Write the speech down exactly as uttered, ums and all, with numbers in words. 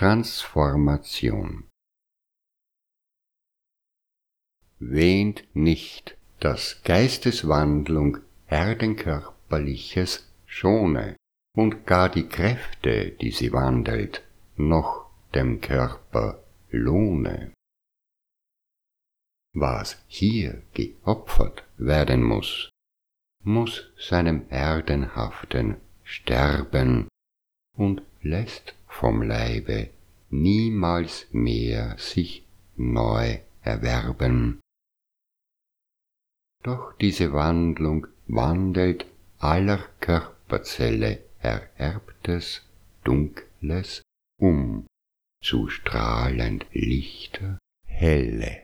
Transformation. Wähnt nicht, dass Geisteswandlung Erdenkörperliches schone und gar die Kräfte, die sie wandelt, noch dem Körper lohne. Was hier geopfert werden muß, muß seinem Erdenhaften sterben und lässt vom Leibe niemals mehr sich neu erwerben. Doch diese Wandlung wandelt aller Körperzelle Ererbtes, Dunkles um zu strahlend lichter Helle.